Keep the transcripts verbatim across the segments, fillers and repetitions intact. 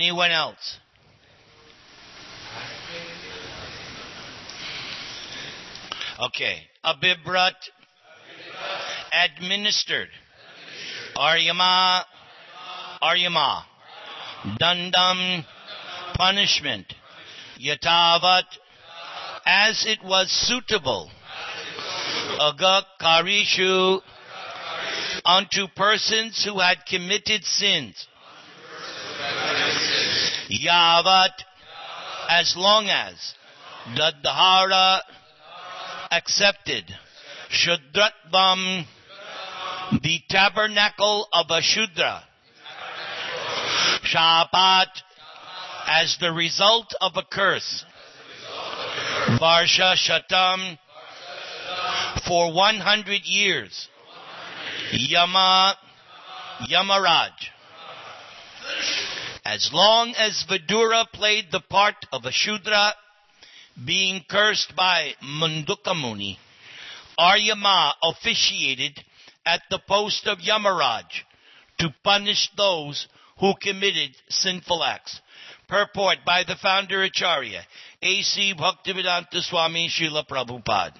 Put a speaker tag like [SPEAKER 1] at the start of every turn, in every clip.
[SPEAKER 1] Anyone else? Okay. Abibrat, administered. Aryama, Aryama. Dandam, punishment. Yatavat, as it was suitable. Agak karishu, unto persons who had committed sins. Yavat, as long as. Dadhara, accepted. Shudratvam, the tabernacle of a Shudra. Shapat, as the result of a curse. Varsha Shatam, for one hundred years. Yama, Yamaraj. As long as Vidura played the part of a Shudra, being cursed by Mundukamuni, Aryama officiated at the post of Yamaraj to punish those who committed sinful acts. Purport by the founder Acharya, A C Bhaktivedanta Swami Srila Prabhupada.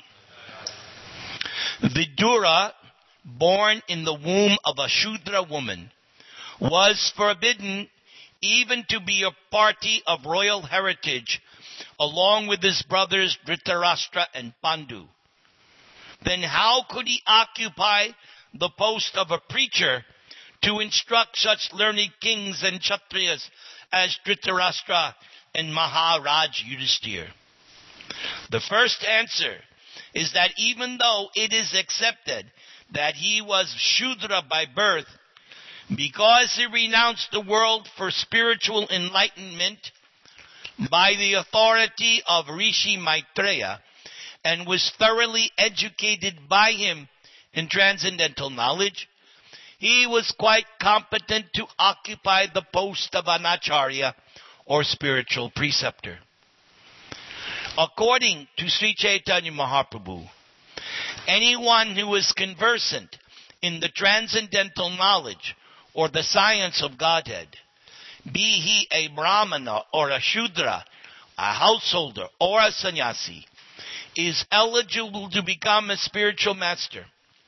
[SPEAKER 1] Vidura, born in the womb of a Shudra woman, was forbidden even to be a party of royal heritage along with his brothers Dhritarashtra and Pandu. Then how could he occupy the post of a preacher to instruct such learned kings and Kshatriyas as Dhritarashtra and Maharaj Yudhisthira? The first answer is that even though it is accepted that he was Shudra by birth, because he renounced the world for spiritual enlightenment by the authority of Rishi Maitreya and was thoroughly educated by him in transcendental knowledge, he was quite competent to occupy the post of an acharya or spiritual preceptor. According to Sri Chaitanya Mahaprabhu, anyone who is conversant in the transcendental knowledge or the science of Godhead, be he a Brahmana or a Shudra, a householder or a sannyasi, is eligible to become a spiritual master.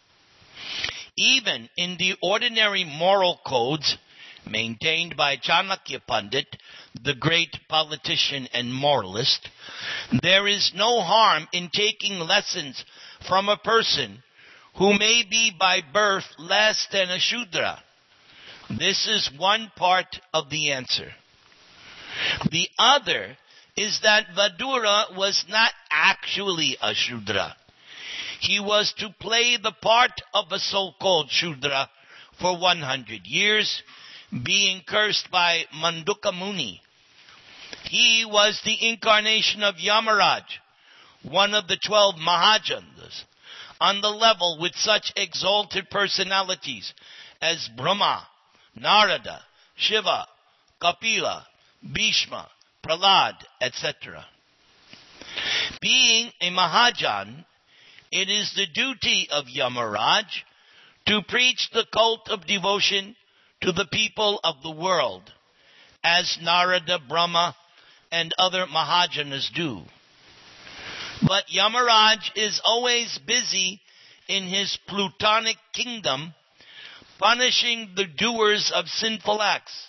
[SPEAKER 1] Even in the ordinary moral codes maintained by Chanakya Pandit, the great politician and moralist, there is no harm in taking lessons from a person who may be by birth less than a Shudra. This is one part of the answer. The other is that Vidura was not actually a Shudra. He was to play the part of a so-called Shudra for one hundred years, being cursed by Manduka Muni. He was the incarnation of Yamaraj, one of the twelve Mahajandas, on the level with such exalted personalities as Brahma, Narada, Shiva, Kapila, Bhishma, Prahlad, et cetera. Being a Mahajan, it is the duty of Yamaraj to preach the cult of devotion to the people of the world, as Narada, Brahma, and other Mahajanas do. But Yamaraj is always busy in his plutonic kingdom, punishing the doers of sinful acts.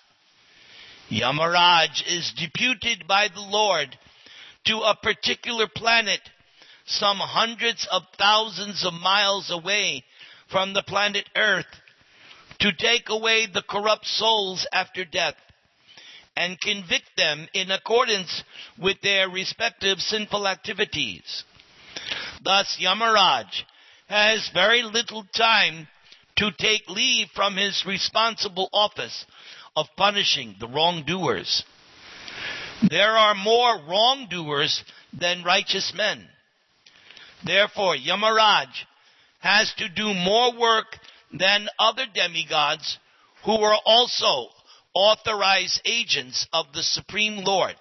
[SPEAKER 1] Yamaraj is deputed by the Lord to a particular planet some hundreds of thousands of miles away from the planet Earth to take away the corrupt souls after death and convict them in accordance with their respective sinful activities. Thus, Yamaraj has very little time to take leave from his responsible office of punishing the wrongdoers. There are more wrongdoers than righteous men. Therefore, Yamaraj has to do more work than other demigods who are also authorized agents of the Supreme Lord.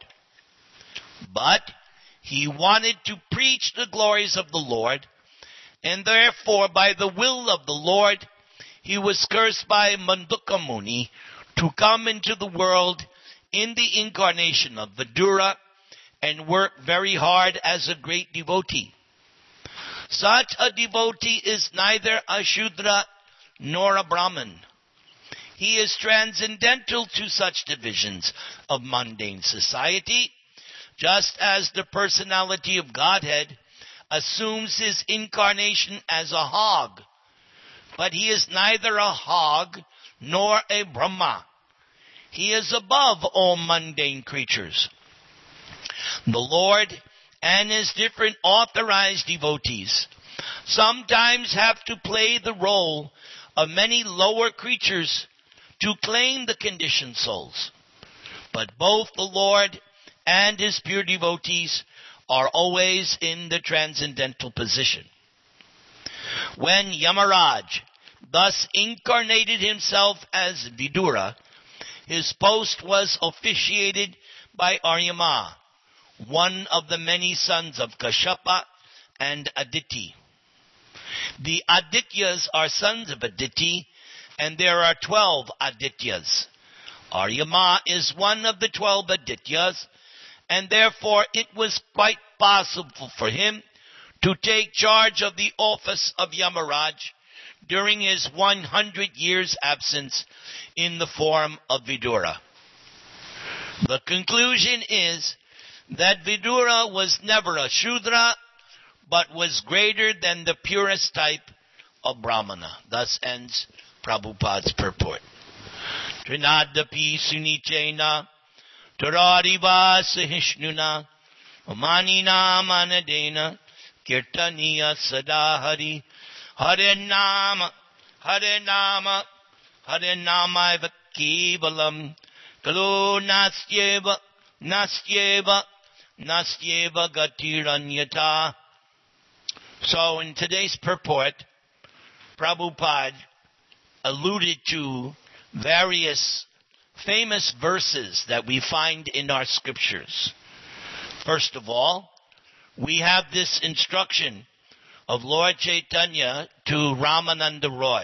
[SPEAKER 1] But he wanted to preach the glories of the Lord, and therefore by the will of the Lord, he was cursed by Manduka Muni to come into the world in the incarnation of Vidura and work very hard as a great devotee. Such a devotee is neither a Shudra nor a Brahman. He is transcendental to such divisions of mundane society, just as the personality of Godhead assumes his incarnation as a hog. But he is neither a hog nor a Brahma. He is above all mundane creatures. The Lord and his different authorized devotees sometimes have to play the role of many lower creatures to claim the conditioned souls. But both the Lord and his pure devotees are always in the transcendental position. When Yamaraj thus incarnated himself as Vidura, his post was officiated by Aryama, one of the many sons of Kashyapa and Aditi. The Adityas are sons of Aditi, and there are twelve Adityas. Aryama is one of the twelve Adityas, and therefore it was quite possible for him to take charge of the office of Yamaraj during his one hundred years absence in the form of Vidura. The conclusion is that Vidura was never a Shudra, but was greater than the purest type of Brahmana. Thus ends Prabhupada's purport. Trinadapi sunichena tarariva sahishnuna amanina manadena kirtaniya sadahari Hare Nama Hare Nama Hare Nama Kevalam Kalu Nastyeva Nastyeva Nastyeva Gatiranyata. So in today's purport, Prabhupada alluded to various famous verses that we find in our scriptures. First of all, we have this instruction of Lord Chaitanya to Ramananda Roy.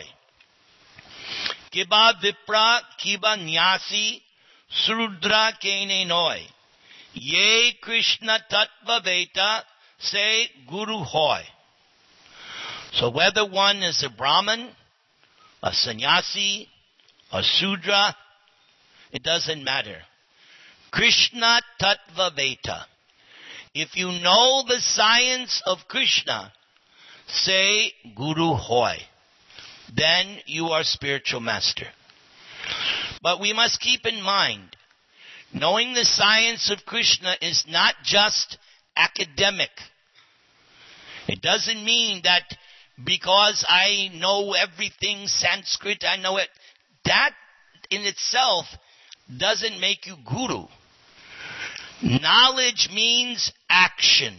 [SPEAKER 1] Kiba vipra kiba nyasi srudra kene noi. Ye Krishna tattva veta say guru hoy. So whether one is a Brahman, a sannyasi, a Sudra, it doesn't matter. Krishna tattva veta. If you know the science of Krishna, say Guru Hoy. Then you are spiritual master. But we must keep in mind, knowing the science of Krishna is not just academic. It doesn't mean that because I know everything Sanskrit, I know it. That in itself doesn't make you guru. Knowledge means action.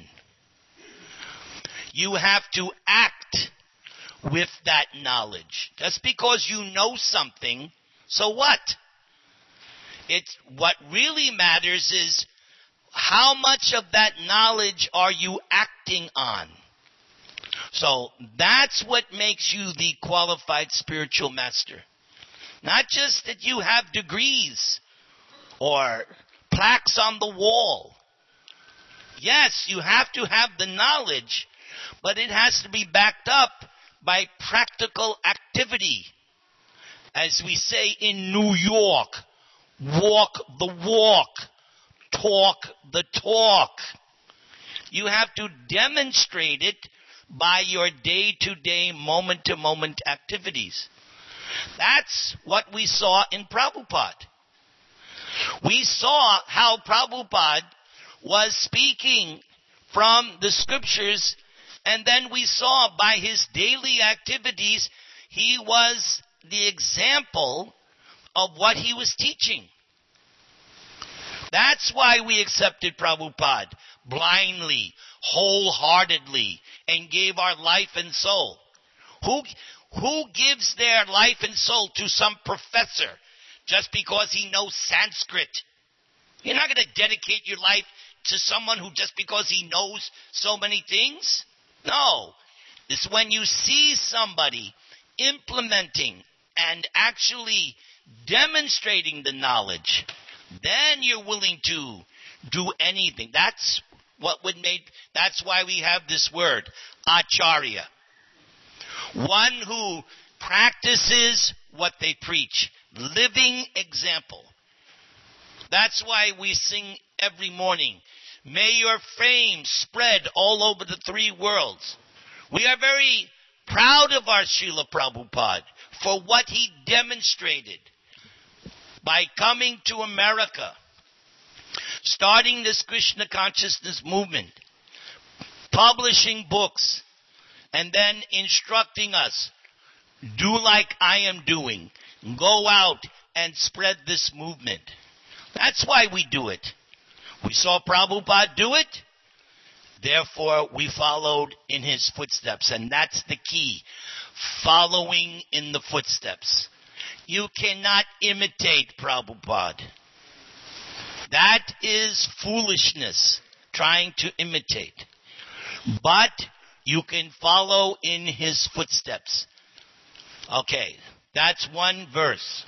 [SPEAKER 1] You have to act with that knowledge. Just because you know something, so what? It's what really matters is how much of that knowledge are you acting on? So that's what makes you the qualified spiritual master. Not just that you have degrees or plaques on the wall. Yes, you have to have the knowledge, but it has to be backed up by practical activity. As we say in New York, walk the walk, talk the talk. You have to demonstrate it by your day-to-day, moment-to-moment activities. That's what we saw in Prabhupada. We saw how Prabhupada was speaking from the scriptures, and then we saw by his daily activities, he was the example of what he was teaching. That's why we accepted Prabhupada blindly, wholeheartedly, and gave our life and soul. Who, who gives their life and soul to some professor just because he knows Sanskrit? You're not going to dedicate your life to someone who just because he knows so many things? No. It's when you see somebody implementing and actually demonstrating the knowledge, then you're willing to do anything. That's what would make, that's why we have this word, acharya. One who practices what they preach. Living example. That's why we sing every morning, may your fame spread all over the three worlds. We are very proud of our Srila Prabhupada for what he demonstrated by coming to America, starting this Krishna consciousness movement, publishing books, and then instructing us, do like I am doing. Go out and spread this movement. That's why we do it. We saw Prabhupada do it. Therefore, we followed in his footsteps. And that's the key. Following in the footsteps. You cannot imitate Prabhupada. That is foolishness, trying to imitate. But you can follow in his footsteps. Okay, that's one verse.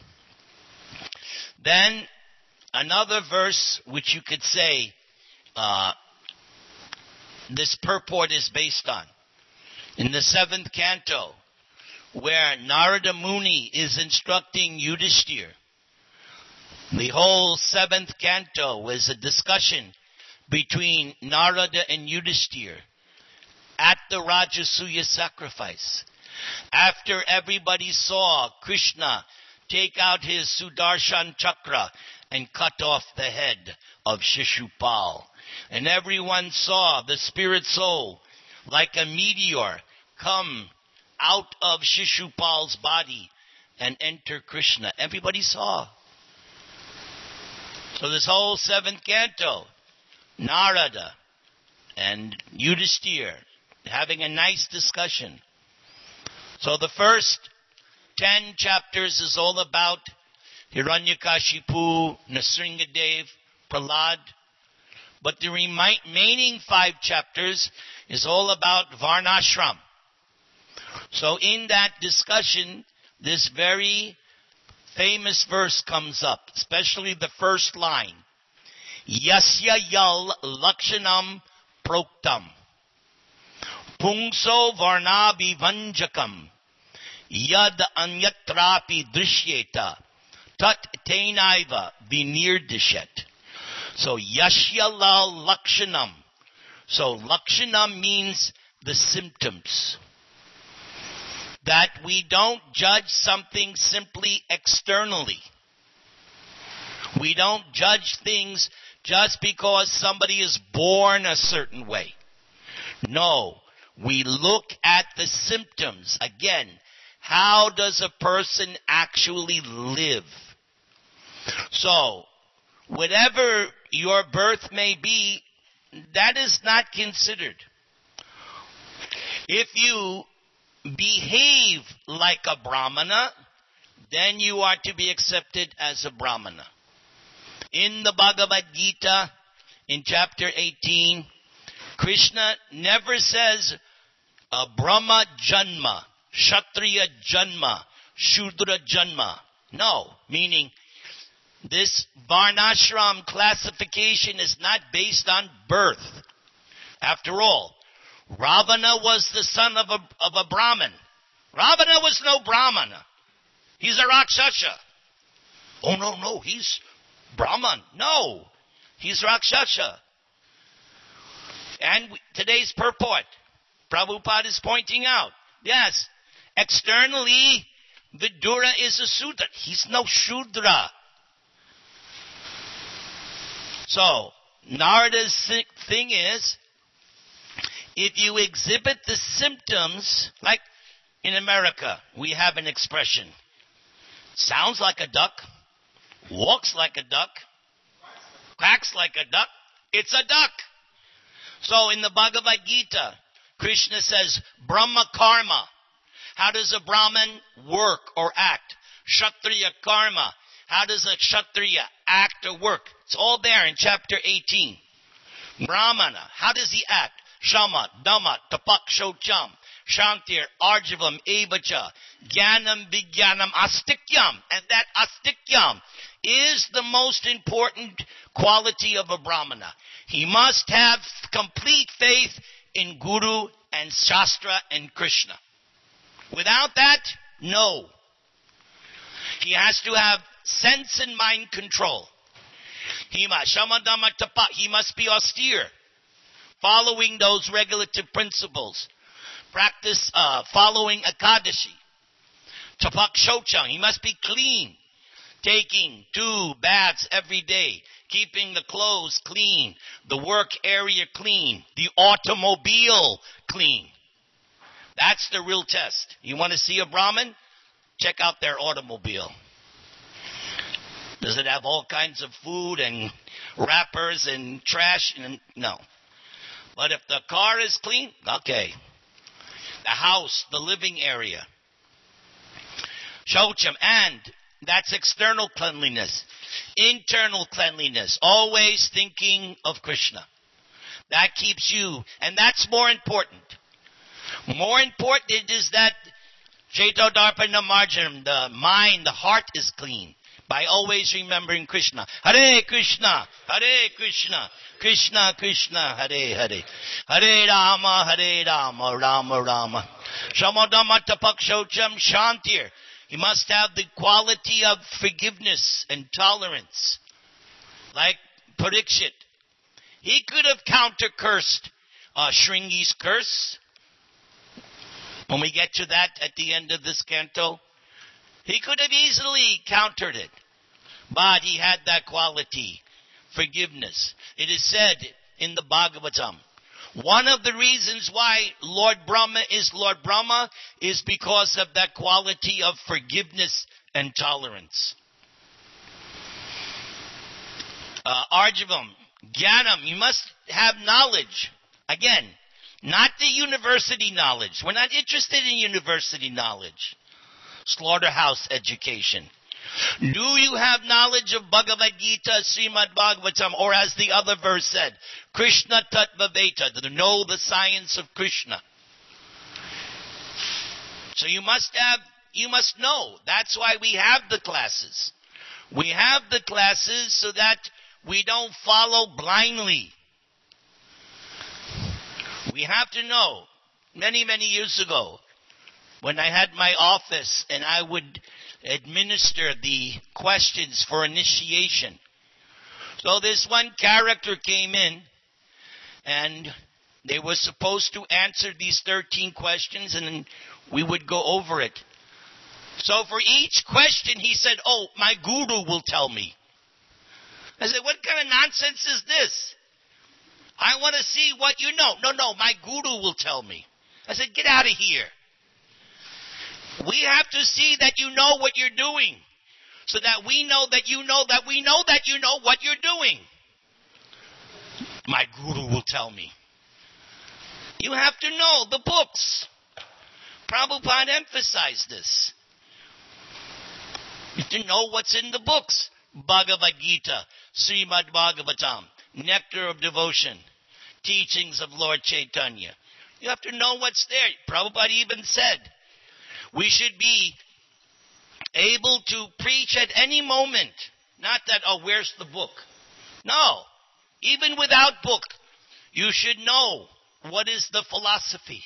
[SPEAKER 1] Then another verse which you could say uh, this purport is based on. In the seventh canto, where Narada Muni is instructing Yudhishthira. The whole seventh canto is a discussion between Narada and Yudhishthira at the Rajasuya sacrifice. After everybody saw Krishna take out his Sudarshan Chakra and cut off the head of Shishupal. And everyone saw the spirit soul, like a meteor, come out of Shishupal's body and enter Krishna. Everybody saw. So this whole seventh canto, Narada and Yudhishthira having a nice discussion. So the first ten chapters is all about Hiranyakashipu, Nrsingadev, Prahlad. But the remaining five chapters is all about Varnashram. So in that discussion, this very famous verse comes up, especially the first line. Yasya yal lakshanam proktam. Pungso varnabi vanjakam. Yad anyatrapi drishyeta. Tat tenaiva vinirdishet. So yasya lal lakshanam. So lakshanam means the symptoms. That we don't judge something simply externally. We don't judge things just because somebody is born a certain way. No, we look at the symptoms. Again, how does a person actually live? So, whatever your birth may be, that is not considered. If you behave like a Brahmana, then you are to be accepted as a Brahmana. In the Bhagavad Gita, in chapter eighteen, Krishna never says a Brahma Janma, Kshatriya Janma, Shudra Janma. No, meaning this Varnashram classification is not based on birth. After all, Ravana was the son of a, of a Brahmin. Ravana was no Brahmana. He's a Rakshasa. Oh, no, no, he's Brahman. No, he's Rakshasa. And we, today's purport, Prabhupada is pointing out, yes, externally, Vidura is a Sudra. He's no Shudra. So, Narada's thing is, if you exhibit the symptoms, like in America, we have an expression. Sounds like a duck, walks like a duck, quacks like a duck. It's a duck. So in the Bhagavad Gita, Krishna says, Brahma karma. How does a Brahmin work or act? Kshatriya karma. How does a Kshatriya act or work? It's all there in chapter eighteen. Brahmana. How does he act? Shama, Dhamma, Tapak, Shocham, Shantir, Arjavam, Evacha, Jnanam, Vijnanam, Astikyam. And that Astikyam is the most important quality of a Brahmana. He must have complete faith in Guru and Shastra and Krishna. Without that, no. He has to have sense and mind control. He must, he must be austere, following those regulative principles. Practice uh, following Ekadashi. Tapak Shochang, he must be clean, taking two baths every day, keeping the clothes clean, the work area clean, the automobile clean. That's the real test. You want to see a Brahmin? Check out their automobile. Does it have all kinds of food and wrappers and trash? No. But if the car is clean, okay. The house, the living area. Shaucham, and that's external cleanliness. Internal cleanliness, always thinking of Krishna. That keeps you, and that's more important. More important is that Chaito Darpana Marjanam, the mind, the heart is clean by always remembering Krishna. Hare Krishna, Hare Krishna, Krishna Krishna, Hare Hare. Hare Rama, Hare Rama, Rama Rama. Shamadama Tapakshocham Shantir. He must have the quality of forgiveness and tolerance. Like Parikshit. He could have counter-cursed uh, Shringi's curse. When we get to that at the end of this canto, he could have easily countered it. But he had that quality, forgiveness. It is said in the Bhagavatam, one of the reasons why Lord Brahma is Lord Brahma is because of that quality of forgiveness and tolerance. Uh, Arjavam, Jnanam, you must have knowledge. Again, not the university knowledge. We're not interested in university knowledge. Slaughterhouse education. Do you have knowledge of Bhagavad Gita, Srimad Bhagavatam, or as the other verse said, Krishna Tattva Veda, to know the science of Krishna? So you must have, you must know. That's why we have the classes. We have the classes so that we don't follow blindly. We have to know. Many, many years ago, when I had my office and I would administer the questions for initiation. So this one character came in and they were supposed to answer these thirteen questions and then we would go over it. So for each question he said, oh, my guru will tell me. I said, what kind of nonsense is this? I want to see what you know. No, no, my guru will tell me. I said, get out of here. We have to see that you know what you're doing, so that we know that you know that we know that you know what you're doing. My guru will tell me. You have to know the books. Prabhupada emphasized this. You have to know what's in the books. Bhagavad Gita, Srimad Bhagavatam, Nectar of Devotion, Teachings of Lord Chaitanya. You have to know what's there. Prabhupada even said, we should be able to preach at any moment. Not that, oh, where's the book? No. Even without book, you should know what is the philosophy.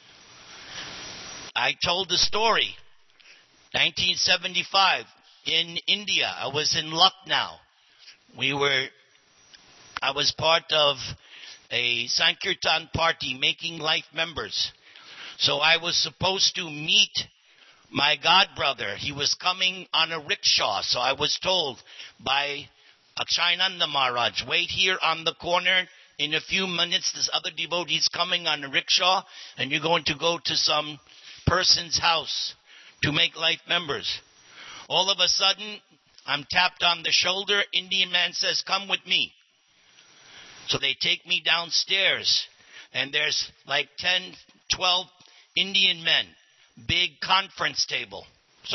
[SPEAKER 1] I told the story. nineteen seventy-five, in India. I was in Lucknow. We were, I was part of a Sankirtan party making life members. So I was supposed to meet my godbrother. He was coming on a rickshaw. So I was told by Akshayananda Maharaj, wait here on the corner. In a few minutes, this other devotee is coming on a rickshaw, and you're going to go to some person's house to make life members. All of a sudden, I'm tapped on the shoulder. Indian man says, come with me. So they take me downstairs, and there's like ten, twelve Indian men, big conference table. So,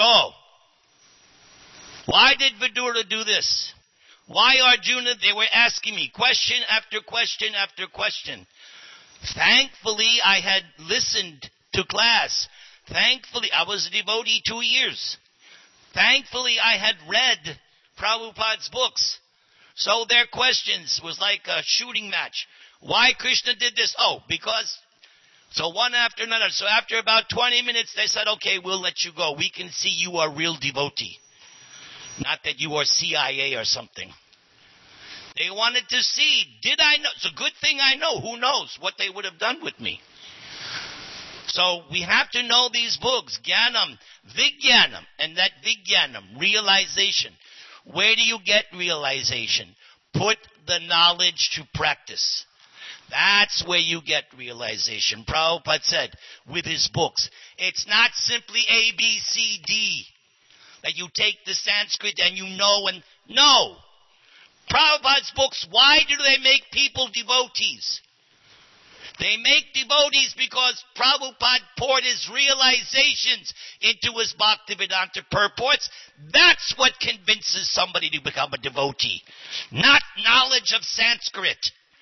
[SPEAKER 1] why did Vidura do this? Why Arjuna? They were asking me question after question after question. Thankfully, I had listened to class. Thankfully, I was a devotee two years. Thankfully, I had read Prabhupada's books. So their questions was like a shooting match. Why Krishna did this? Oh, because... So one after another. So after about twenty minutes, they said, okay, we'll let you go. We can see you are a real devotee. Not that you are C I A or something. They wanted to see, did I know? It's a good thing I know. Who knows what they would have done with me? So we have to know these books. Jnanam, Vijnanam, and that Vijnanam, realization. Where do you get realization? Put the knowledge to practice. That's where you get realization. Prabhupada said with his books, it's not simply A, B, C, D. That you take the Sanskrit and you know and... No! Prabhupada's books, why do they make people devotees? They make devotees because Prabhupada poured his realizations into his Bhaktivedanta purports. That's what convinces somebody to become a devotee. Not knowledge of Sanskrit.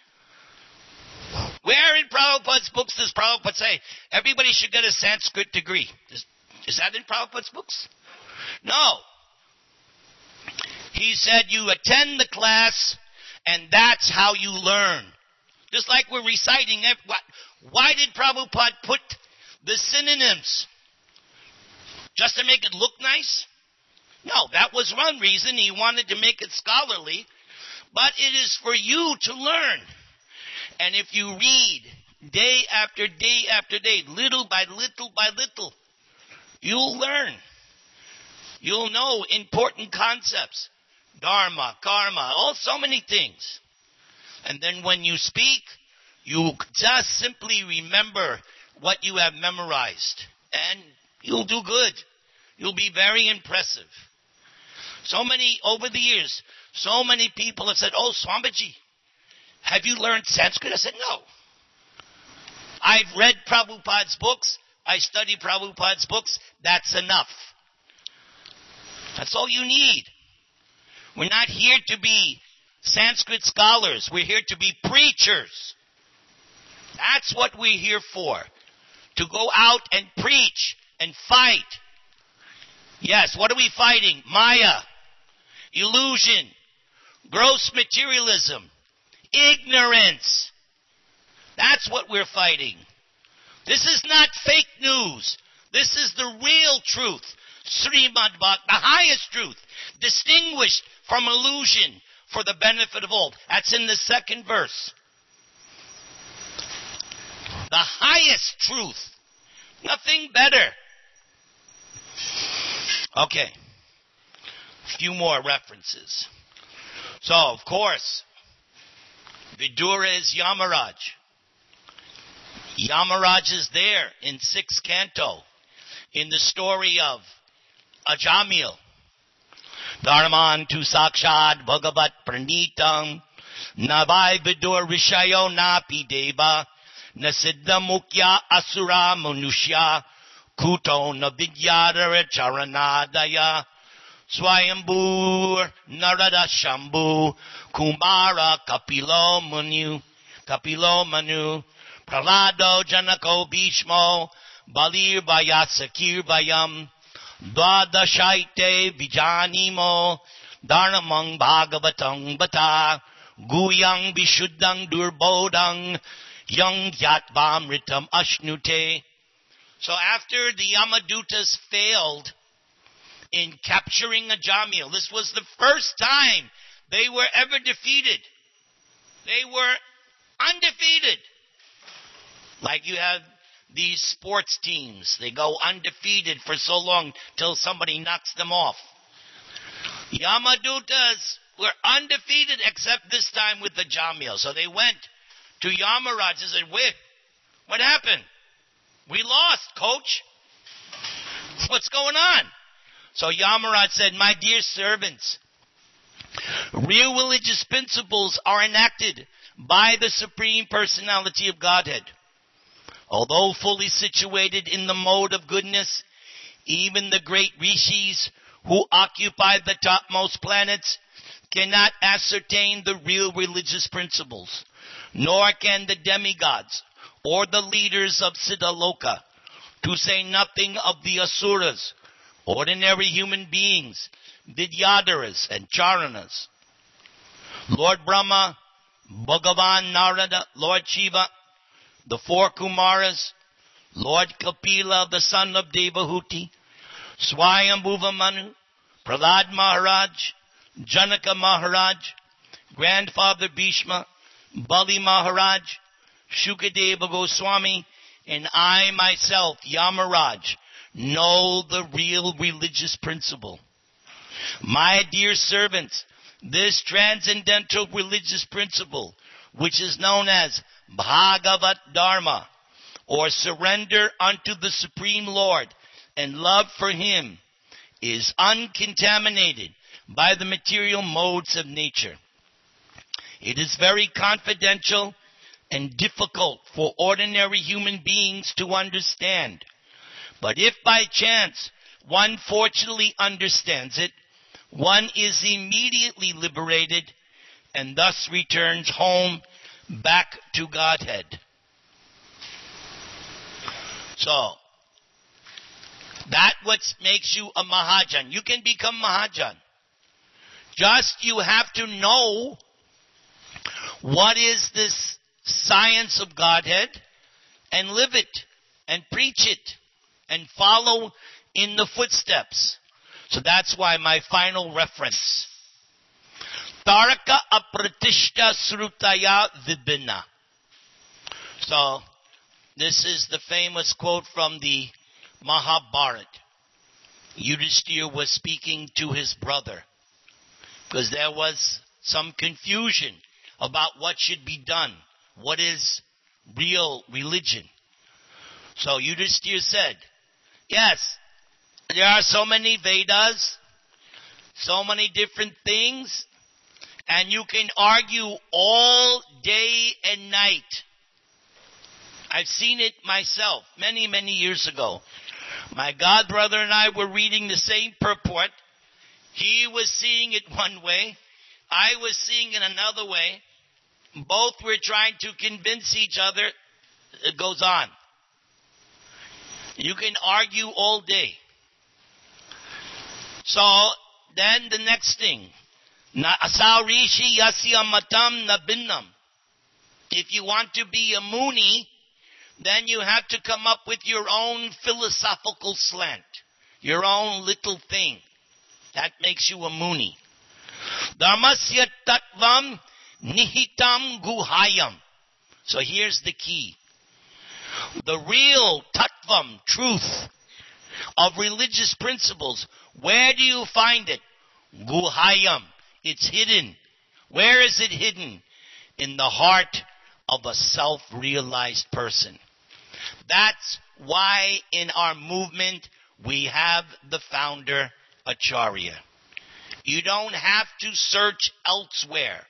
[SPEAKER 1] Where in Prabhupada's books does Prabhupada say everybody should get a Sanskrit degree? Is, is that in Prabhupada's books? No. He said you attend the class and that's how you learn. Just like we're reciting. Why did Prabhupada put the synonyms? Just to make it look nice? No, that was one reason. He wanted to make it scholarly. But it is for you to learn. And if you read day after day after day, little by little by little, you'll learn. You'll know important concepts. Dharma, karma, all so many things. And then when you speak, you just simply remember what you have memorized. And you'll do good. You'll be very impressive. So many, over the years, so many people have said, oh, Swamiji, have you learned Sanskrit? I said, no. I've read Prabhupada's books. I study Prabhupada's books. That's enough. That's all you need. We're not here to be Sanskrit scholars. We're here to be preachers. That's what we're here for. To go out and preach and fight. Yes, what are we fighting? Maya, illusion, gross materialism, ignorance. That's what we're fighting. This is not fake news. This is the real truth. Srimad Bhagavatam, the highest truth, distinguished from illusion for the benefit of all. That's in the second verse. The highest truth. Nothing better. Okay. A few more references. So, of course, Vidura is Yamaraj. Yamaraj is there in sixth canto in the story of Ajamil. Dharman tu sakshad bhagavat pranitam navai vidur rishayo napi deva nasiddha mukya asura manushya kuto navidyadara charanadaya swayambur narada shambhu kumara kapilo manu kapilo manu pralado janako bhishmo balir vayasakir vayam Dvadashaite vijanimo dharmang bhagavatang bata guyang vishuddhang durbodhang yang yatvamritam ashnute. So after the Yamadutas failed in capturing Ajamil, this was the first time they were ever defeated. They were undefeated. Like you have these sports teams, they go undefeated for so long till somebody knocks them off. Yamadutas were undefeated except this time with the Jamil. So they went to Yamaraj and said, wait, what happened? We lost, coach. What's going on? So Yamaraj said, my dear servants, real religious principles are enacted by the Supreme Personality of Godhead. Although fully situated in the mode of goodness, even the great rishis who occupy the topmost planets cannot ascertain the real religious principles, nor can the demigods or the leaders of Siddhaloka, to say nothing of the asuras, ordinary human beings, Vidyadharas and Charanas, Lord Brahma, Bhagavan Narada, Lord Shiva, the four Kumaras, Lord Kapila, the son of Devahuti, Swayambhuva Manu, Prahlad Maharaj, Janaka Maharaj, Grandfather Bhishma, Bali Maharaj, Shukadeva Goswami, and I myself, Yamaraj, know the real religious principle. My dear servants, this transcendental religious principle, which is known as Bhagavat Dharma, or surrender unto the Supreme Lord and love for Him, is uncontaminated by the material modes of nature. It is very confidential and difficult for ordinary human beings to understand. But if by chance one fortunately understands it, one is immediately liberated and thus returns home back to Godhead. So, that what makes you a Mahajan. You can become Mahajan. Just you have to know what is this science of Godhead and live it and preach it and follow in the footsteps. So that's why my final reference. Taraka apratishta srutaya vibhina. So, this is the famous quote from the Mahabharata. Yudhishthira was speaking to his brother because there was some confusion about what should be done. What is real religion? So Yudhishthira said, yes, there are so many Vedas, so many different things, and you can argue all day and night. I've seen it myself many, many years ago. My godbrother and I were reading the same purport. He was seeing it one way. I was seeing it another way. Both were trying to convince each other. It goes on. You can argue all day. So, then the next thing. Na asarishi yasya matam na binnam. If you want to be a Muni, then you have to come up with your own philosophical slant. Your own little thing. That makes you a Muni. Dharmasya tattvam nihitam guhayam. So here's the key. The real tattvam, truth, of religious principles, where do you find it? Guhayam. It's hidden. Where is it hidden? In the heart of a self-realized person. That's why in our movement we have the founder Acharya. You don't have to search elsewhere.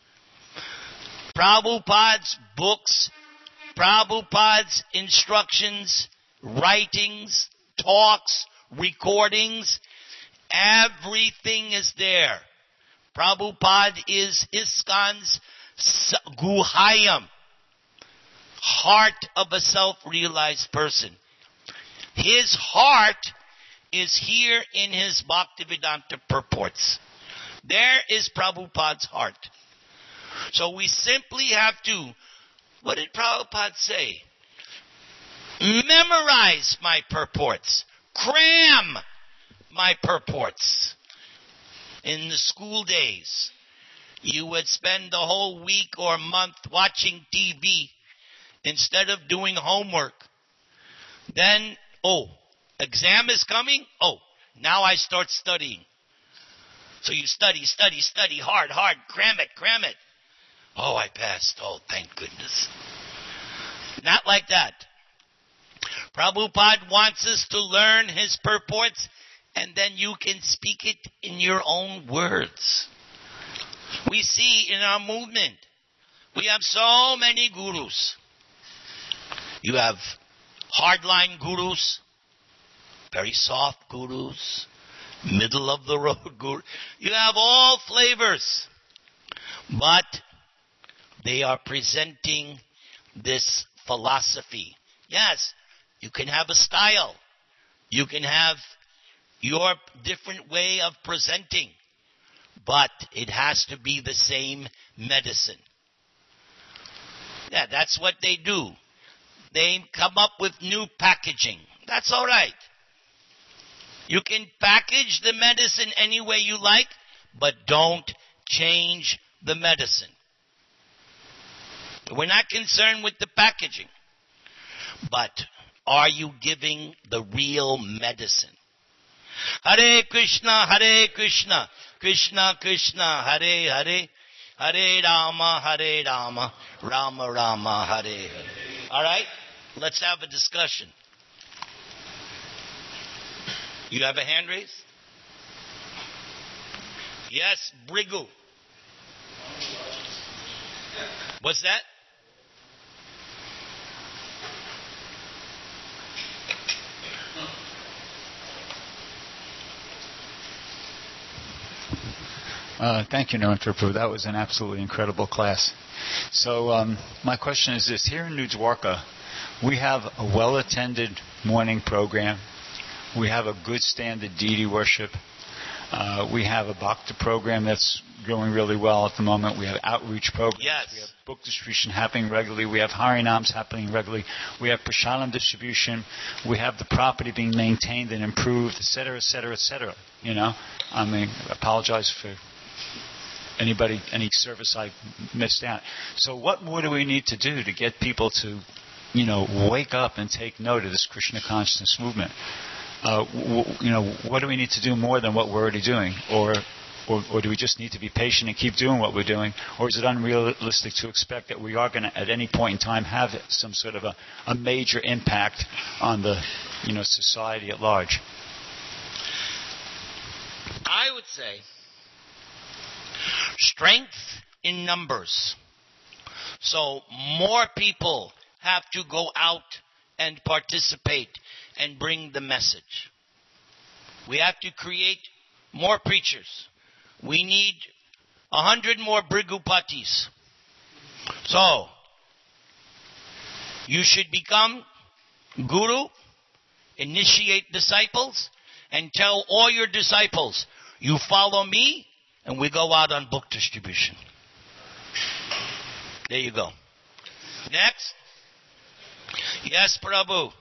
[SPEAKER 1] Prabhupada's books, Prabhupada's instructions, writings, talks, recordings, everything is there. Prabhupada is ISKCON's Guhayam, heart of a self-realized person. His heart is here in his Bhaktivedanta purports. There is Prabhupada's heart. So we simply have to, what did Prabhupada say? Memorize my purports. Cram my purports. In the school days, you would spend the whole week or month watching T V instead of doing homework. Then, oh, exam is coming? Oh, now I start studying. So you study, study, study, hard, hard, cram it, cram it. Oh, I passed. Oh, thank goodness. Not like that. Prabhupada wants us to learn his purports, and then you can speak it in your own words. We see in our movement, we have so many gurus. You have hardline gurus, very soft gurus, middle of the road gurus. You have all flavors. But they are presenting this philosophy. Yes, you can have a style. You can have your different way of presenting. But it has to be the same medicine. Yeah, that's what they do. They come up with new packaging. That's all right. You can package the medicine any way you like, but don't change the medicine. We're not concerned with the packaging. But are you giving the real medicine? Hare Krishna, Hare Krishna, Krishna Krishna, Hare Hare, Hare Rama, Hare Rama, Rama Rama, Hare Hare. All right? Let's have a discussion. You have a hand raised? Yes, Brigu. What's that?
[SPEAKER 2] Uh, thank you, Narendra Prabhu. That was an absolutely incredible class. So um, my question is this. Here in New Dwarka, we have a well-attended morning program. We have a good standard deity worship. Uh, we have a Bhakti program that's going really well at the moment. We have outreach programs.
[SPEAKER 1] Yes.
[SPEAKER 2] We have book distribution happening regularly. We have Harinams happening regularly. We have Prasadam distribution. We have the property being maintained and improved, et cetera, et cetera, et cetera. You know, I mean, I apologize for anybody, any service I missed out. So what more do we need to do to get people to, you know, wake up and take note of this Krishna consciousness movement? Uh, w- you know, what do we need to do more than what we're already doing? Or, or, or do we just need to be patient and keep doing what we're doing? Or is it unrealistic to expect that we are going to, at any point in time, have some sort of a, a major impact on the, you know, society at large?
[SPEAKER 1] I would say strength in numbers. So more people have to go out and participate and bring the message. We have to create more preachers. We need a hundred more Brigupatis. So, you should become guru, initiate disciples, and tell all your disciples, you follow me, and we go out on book distribution. There you go. Next. Yes, Prabhu.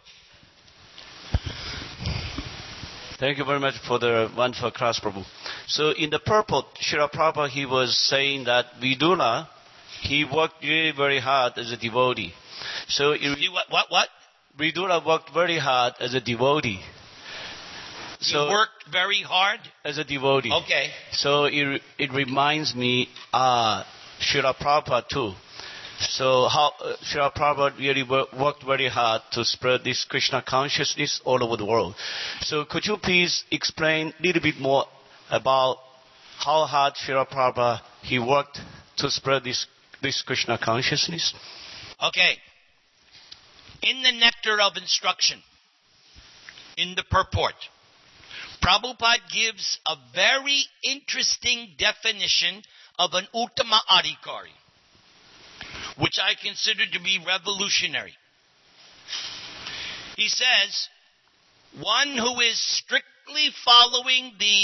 [SPEAKER 3] Thank you very much for the wonderful class, Prabhu. So in the purport, Srila Prabhupada, he was saying that Vidura, he worked really very hard as a devotee. So it,
[SPEAKER 1] he, what, what, what?
[SPEAKER 3] Vidura worked very hard as a devotee. So
[SPEAKER 1] he worked very hard?
[SPEAKER 3] As a devotee.
[SPEAKER 1] Okay.
[SPEAKER 3] So it, it reminds me, uh, Srila Prabhupada too. So how uh, Srila Prabhupada really work, worked very hard to spread this Krishna consciousness all over the world. So could you please explain a little bit more about how hard Srila Prabhupada he worked to spread this, this Krishna consciousness?
[SPEAKER 1] Okay. In the Nectar of Instruction, in the purport, Prabhupada gives a very interesting definition of an Uttama Adhikari, which I consider to be revolutionary. He says, one who is strictly following the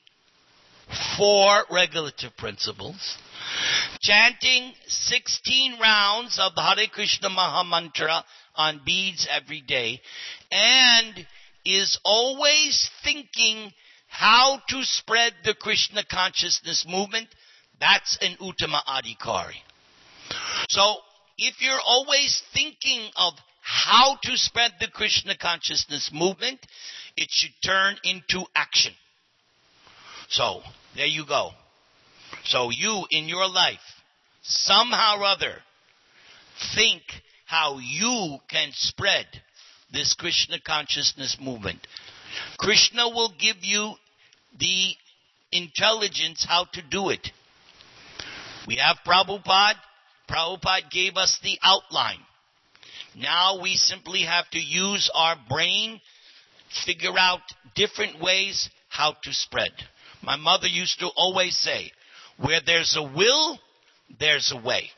[SPEAKER 1] four regulative principles, chanting sixteen rounds of the Hare Krishna Maha Mantra on beads every day, and is always thinking how to spread the Krishna consciousness movement, that's an Uttama Adhikari. So, if you're always thinking of how to spread the Krishna consciousness movement, it should turn into action. So, there you go. So you, in your life, somehow or other, think how you can spread this Krishna consciousness movement. Krishna will give you the intelligence how to do it. We have Prabhupada. Prabhupada gave us the outline. Now we simply have to use our brain, figure out different ways how to spread. My mother used to always say, where there's a will, there's a way.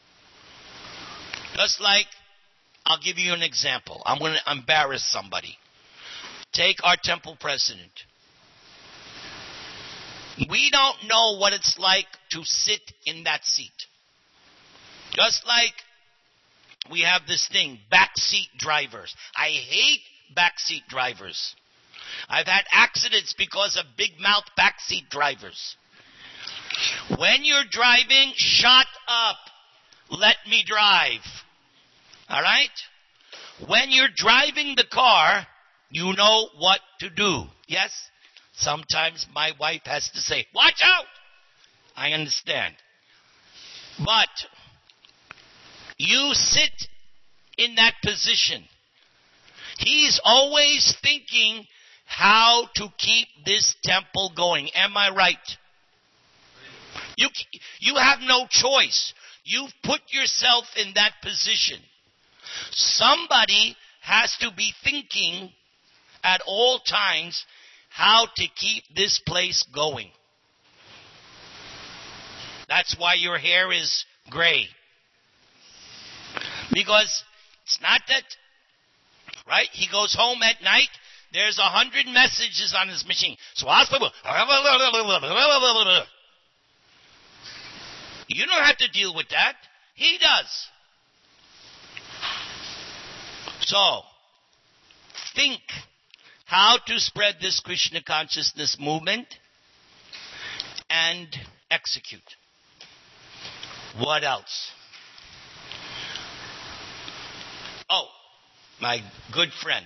[SPEAKER 1] Just like, I'll give you an example. I'm going to embarrass somebody. Take our temple president. We don't know what it's like to sit in that seat. Just like we have this thing, backseat drivers. I hate backseat drivers. I've had accidents because of big mouth backseat drivers. When you're driving, shut up. Let me drive. All right? When you're driving the car, you know what to do. Yes? Sometimes my wife has to say, watch out! I understand. But you sit in that position. He's always thinking how to keep this temple going. Am I right? You, you have no choice. You've put yourself in that position. Somebody has to be thinking at all times how to keep this place going. That's why your hair is gray. Because it's not that, right? He goes home at night, there's a hundred messages on his machine. So you don't have to deal with that. He does. So, think how to spread this Krishna consciousness movement and execute. What else? Oh, my good friend.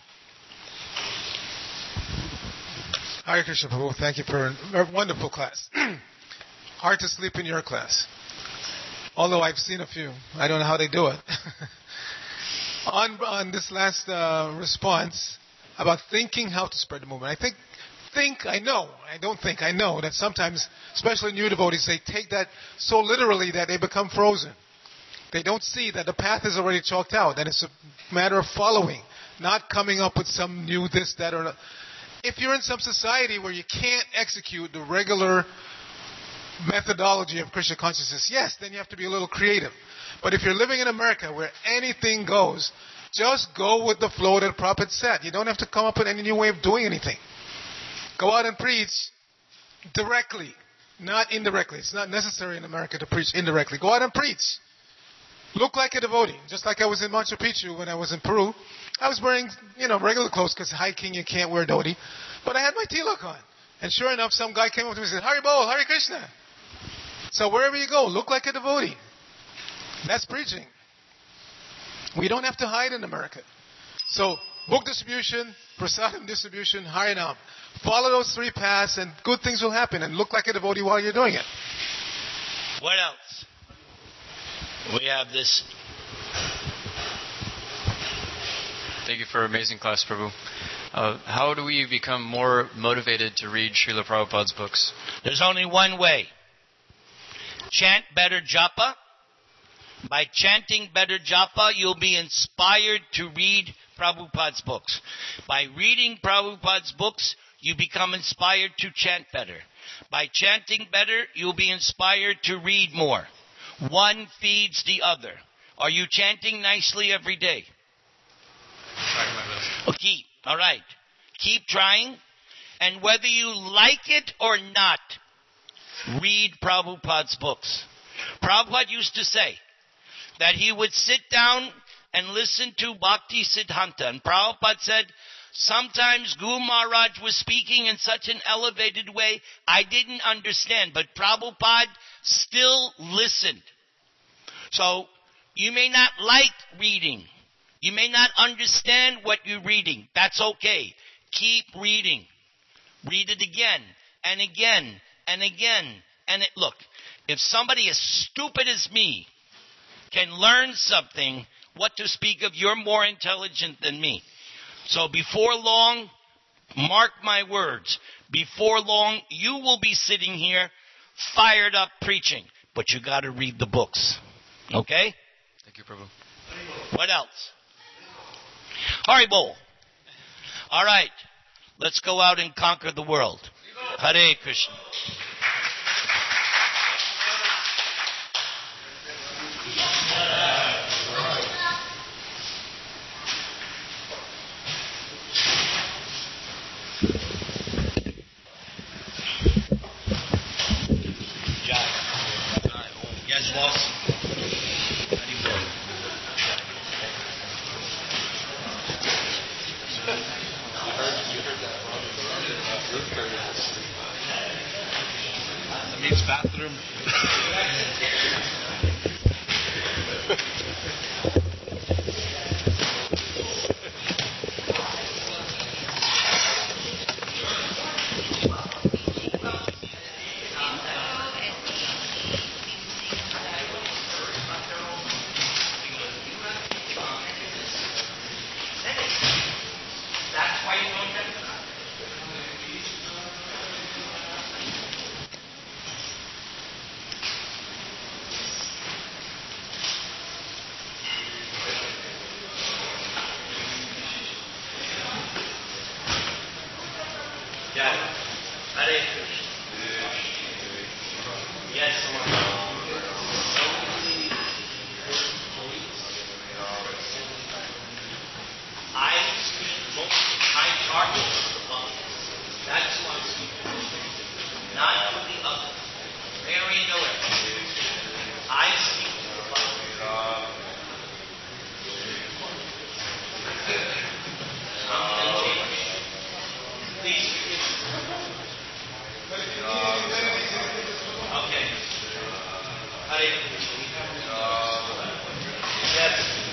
[SPEAKER 4] Hare Krishna Prabhu, thank you for a wonderful class. Hard to sleep in your class. Although I've seen a few. I don't know how they do it. on, on this last uh, response about thinking how to spread the movement, I think, think, I know, I don't think, I know that sometimes, especially new devotees, they take that so literally that they become frozen. They don't see that the path is already chalked out, that it's a matter of following, not coming up with some new this, that, or... If you're in some society where you can't execute the regular methodology of Krishna consciousness, yes, then you have to be a little creative. But if you're living in America where anything goes, just go with the flow that Prabhupada said. You don't have to come up with any new way of doing anything. Go out and preach directly, not indirectly. It's not necessary in America to preach indirectly. Go out and preach. Look like a devotee. Just like I was in Machu Picchu when I was in Peru. I was wearing, you know, regular clothes because hiking you can't wear dhoti. But I had my tilak on. And sure enough, some guy came up to me and said, Hari Bol, Hare Krishna. So wherever you go, look like a devotee. That's preaching. We don't have to hide in America. So book distribution, prasadam distribution, Harinam. Follow those three paths and good things will happen. And look like a devotee while you're doing it.
[SPEAKER 1] What else? We have this.
[SPEAKER 5] Thank you for an amazing class, Prabhu. Uh, how do we become more motivated to read Srila Prabhupada's books?
[SPEAKER 1] There's only one way. Chant better japa. By chanting better japa, you'll be inspired to read Prabhupada's books. By reading Prabhupada's books, you become inspired to chant better. By chanting better, you'll be inspired to read more. One feeds the other. Are you chanting nicely every day?
[SPEAKER 5] Trying my best.
[SPEAKER 1] Oh, keep. All right. Keep trying. And whether you like it or not, read Prabhupada's books. Prabhupada used to say that he would sit down and listen to Bhakti Siddhanta. And Prabhupada said, sometimes Guru Maharaj was speaking in such an elevated way, I didn't understand. But Prabhupada still listened. So, you may not like reading. You may not understand what you're reading. That's okay. Keep reading. Read it again and again and again. And it, look, if somebody as stupid as me can learn something, what to speak of, you're more intelligent than me. So before long, mark my words, before long you will be sitting here fired up preaching. But you got to read the books. Okay?
[SPEAKER 5] Thank you, Prabhu.
[SPEAKER 1] What else? Haribol. All right. Let's go out and conquer the world. Hare Krishna.
[SPEAKER 6] Meets bathroom.
[SPEAKER 1] That's why you don't have Yeah. Hare Krishna. Yes. I speak mostly my target is the Buddhists. That's who I'm speaking. Not for the other. They already know it. I speak to the Buddhists. I'm going to change. Please. Okay. Hare Krishna. Yes.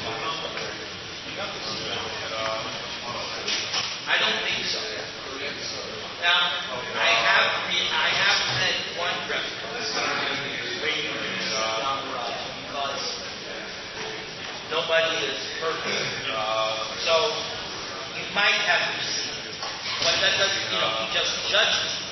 [SPEAKER 1] I don't think so. Now, I have re- I have read one reference where you use Namaraj because nobody is perfect. So you might have received, but that doesn't, you know, you just judge